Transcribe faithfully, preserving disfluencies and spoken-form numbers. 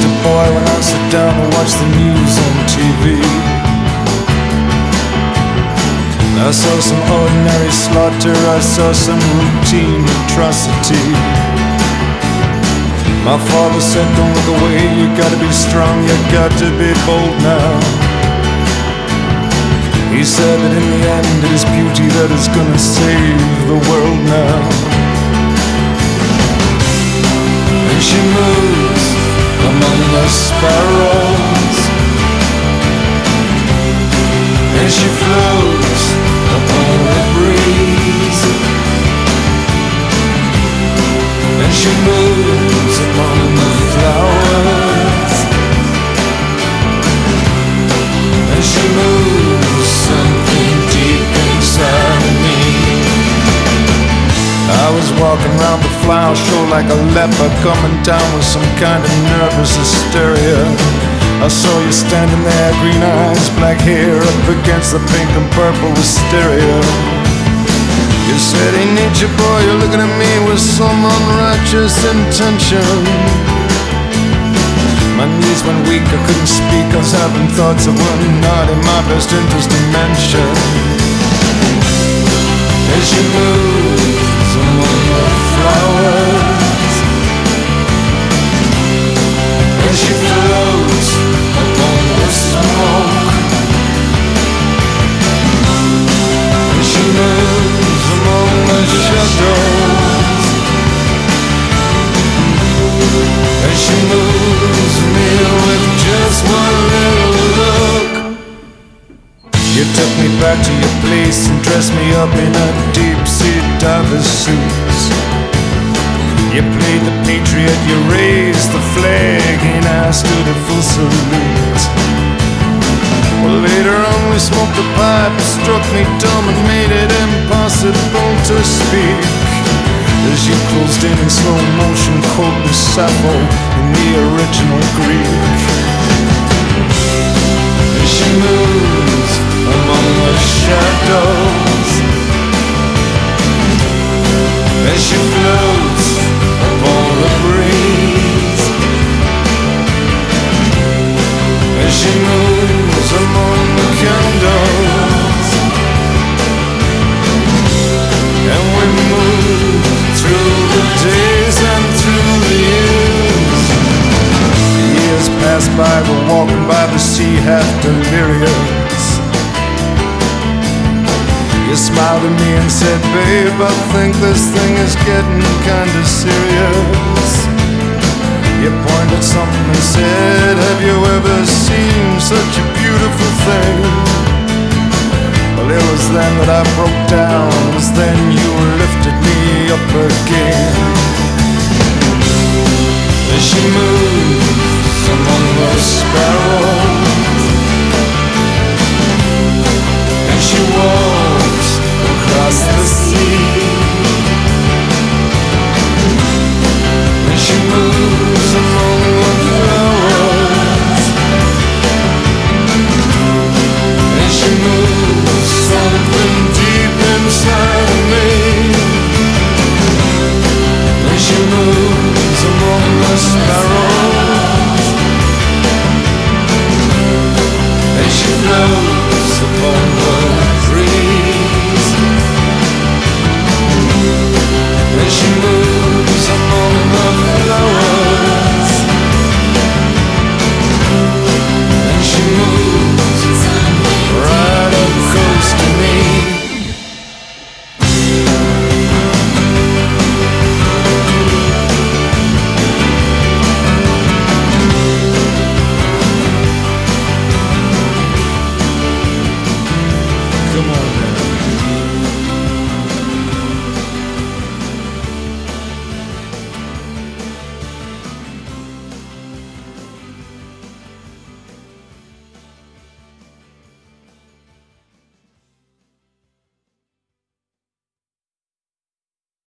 just a boy when I sit down and watch the news on T V. I saw some ordinary slaughter, I saw some routine atrocity. My father said, don't look away, you gotta be strong, you got to be bold now. He said that in the end it is beauty that is gonna save the world now. And she moves among the sparrows, and she floats upon the breeze, and she moves among the flowers, and she moves something deep inside me. I was walking round the flower show like a leper, coming down with some kind of nervous hysteria. I saw you standing there, green eyes, black hair, up against the pink and purple wisteria. You said, hey nature boy, you're looking at me with some unrighteous intention. My knees went weak, I couldn't speak, I was having thoughts that were not in my best interest to mention. As she moves among the flowers, as she floats upon the smoke, as she moves among the shadows, as she moves me with just one little look. You took me back to your place and dressed me up in a deep-sea diver's suit. You played the patriot, you raised the flag, and I stood at full salute. Well, later on we smoked a pipe, struck me dumb and made it impossible to speak, as you closed in in slow motion, quoting Sappho in the original Greek. As she moves among the shadows, as she floats upon the breeze, as she moves among the candles, and we move through the days and through the years. The years pass by, we're walking by the sea, half delirious. You smiled at me and said, babe, I think this thing is getting kinda serious. You pointed something and said, have you ever seen such a beautiful thing? Well, it was then that I broke down, it was then you lifted me up again. As she moved